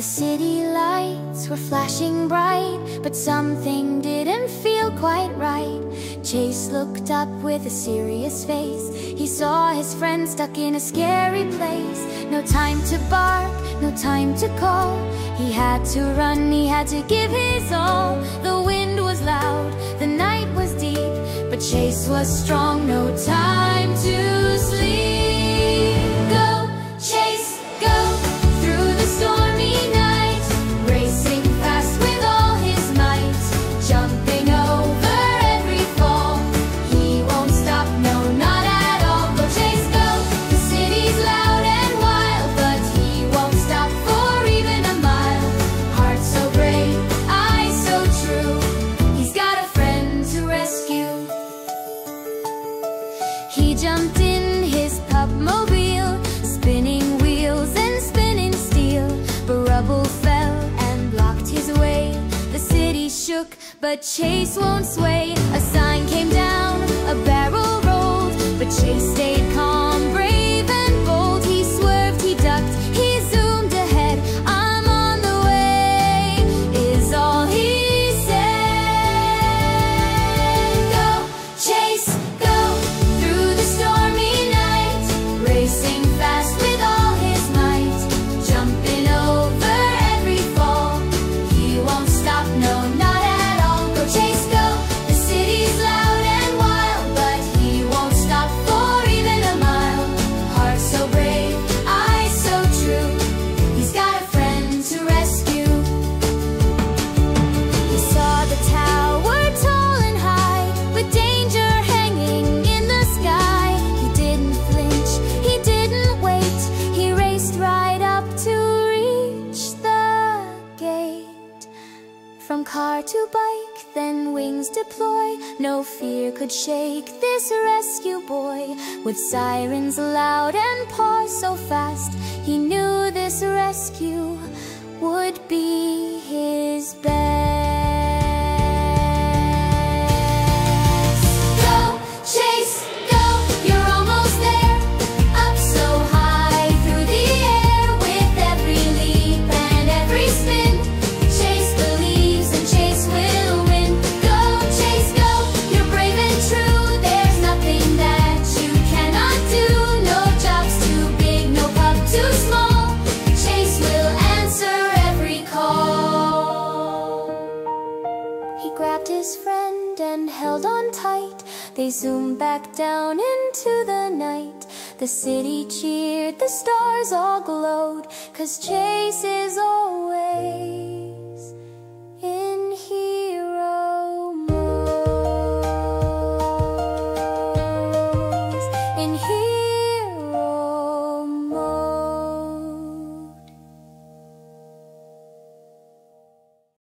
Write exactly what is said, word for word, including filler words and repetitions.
city lights were flashing bright, but something didn't feel quite right. Chase looked up with a serious face. He saw his friend stuck in a scary place. No time to bark, no time to call. He had to run, he had to give his all. The wind was loud, the night was deep, but Chase was strong. No time to sleep. Go, Chase, go through the stormy night, racing fast with all his might, jumping over every fall. He won't stop, no, not at all. Go, Chase, go. The city's loud and wild, but he won't stop for even a mile. Heart so brave, eyes so true, he's got a friend to rescue. He jumped in his pupmobile, spinning wheels and spinning steel, but rubble fell and blocked his way. The city shook, but Chase won't sway. A sign came down, a barrel rolled, but Chase stayed calm, brave and bold. He swerved, he ducked, he zoomed ahead. I'm on the way, is all he said. Go, Chase, go through the stormy night, racing fast with all his might, jumping over every fall. He won't stop, no, not at all. Go, Chase, go. The city's loud and wild, but he won't stop for even a mile. Heart so brave, eyes so true, he's got a friend to rescue. He saw the tower tall and high, with danger hanging in the sky. He didn't flinch, he didn't wait, he raced right up to reach the gate. From car to bike, then wings deploy, no fear could shake this rescue boy. With sirens loud and paws so fast, he knew this rescue would be his best. Go, Chase, go, you're almost there. Up so high through the air, with every leap and every spin, Chase believes and Chase will win. Go, Chase, go, you're brave and true, there's nothing that you cannot do. No job's too big, no pub too small, Chase will answer every call. He grabbed his friend and held on tight. They zoomed back down into the night. The city cheered, the stars all glowed, 'cause Chase is always